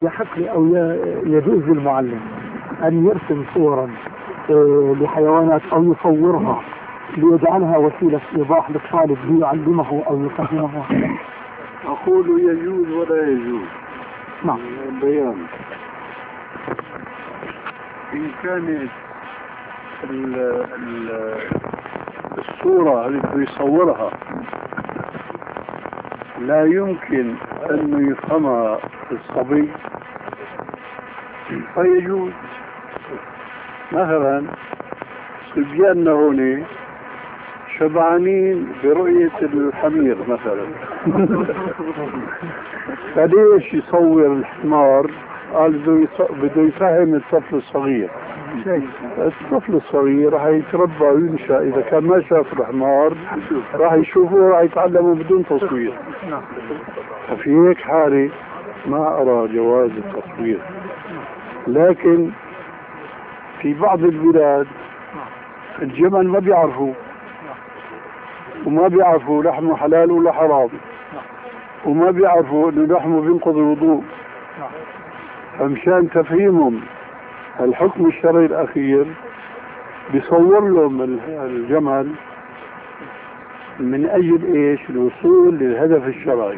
يحق لي أو يجوز للمعلم أن يرسم صورا لحيوانات أو يصورها ليجعلها وسيلة إيضاح للطالب ليعلمه أو يفهمه؟ أقول يجوز ولا يجوز. نعم. بيان. إن كانت الصورة اللي يصورها لا يمكن أن يفهمها الصبي فيجوز. مثلا صبياننا هون شبعانين برؤية الحمير مثلا فليش يصور الحمار؟ قال بده يفهم الطفل الصغير. الطفل الصغير راح يتربى وينشأ، إذا كان ما شاف الحمار راح يشوفه راح يتعلمه بدون تصوير. ففي هيك حالة ما أرى جواز التصوير. لكن في بعض البلاد الجمل ما بيعرفوا، وما بيعرفوا لحمه حلال ولا حرام، وما بيعرفوا انه لحمه بينقض الوضوء. فمشان تفهيمهم الحكم الشرعي الاخير بيصور لهم الجمل من اجل ايش؟ الوصول للهدف الشرعي.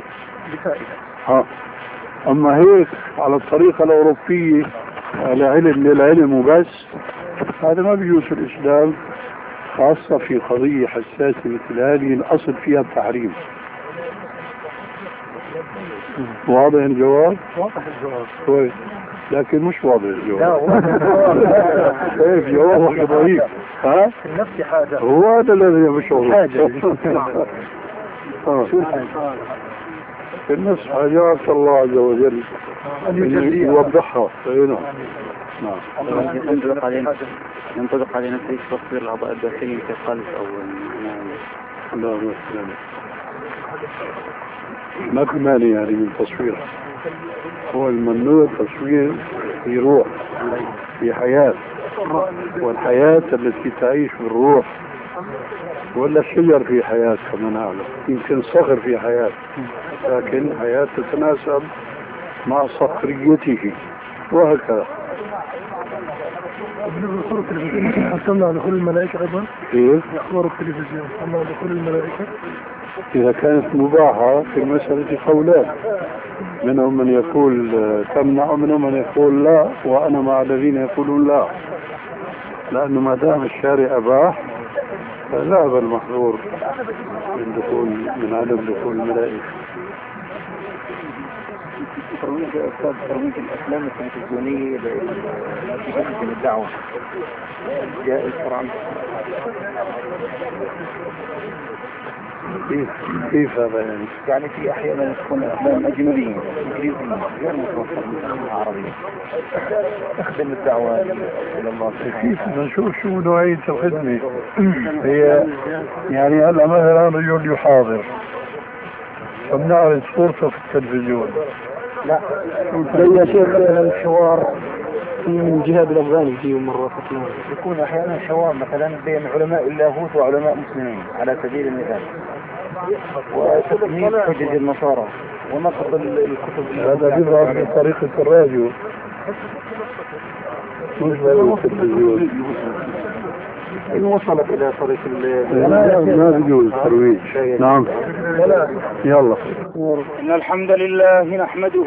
اما هيك على الطريقة الاوروبية على علم للعلم وبس، هذا ما بيجوز في الاسلام، خاصة في قضية حساسة مثل هذه الأصل فيها التحريم. واضح الجواب؟ واضح الجواب. كويس، لكن مش واضح الجواب. لا واضح الجواب. كيف جوابك ضعيف؟ ها؟ في النفس حاجة. هو هذا الذي بشعره. حاجة. في النفس حاجات الله عز وجل يوضحها. نعم. ينطبق علينا في تصوير الأعضاء الداخلية كالقلب أو لا ما في مانع يعني من تصويرها. هو الممنوع تصوير في روح، في حياة، والحياة التي تعيش بالروح، ولا الشجر في حياة كما نعلم، يمكن صخر في حياة، لكن حياة تتناسب مع صخريته وهكذا. بالنسبة لصورة التلفزيون حكمنا على دخول الملائكة أيضا؟ إيه؟ أخبار التلفزيون حكمنا على دخول الملائكة؟ إذا كانت مباحة في المسألة قولان، منهم من يقول تمنع ومنهم من يقول لا، وأنا مع الذين يقولون لا، لأنه ما دام الشارع أباح فذهب المحظور من عدم دخول الملائكة. ترويج الأفلام التلفزيونية لجهة الدعوة جائز شرعا؟ كيف هذا يعني؟ يعني في أحيانا تكون أفلام أجنبية إنجليزية غير متوفرة عربية تخدم الدعوة إلى الله. كيف نشوف شو نوعية الخدمة؟ هي يعني هلا مثلا رجل يحاضر فبنعرض صورته في التلفزيون. لا يا شيخ الحوار من جهاد الأفغاني فيه مرة فتناه. يكون أحيانا حوار مثلا بين علماء اللاهوت وعلماء مسلمين على سبيل المثال، وتكميل حجج النصارى ونقد الكتب. هذا بيظهر من طريقة الراديو مش التلفزيون. إن وصلت إلى طريق ما بيجوز ترويج. نعم. يلا. إن الحمد لله نحمده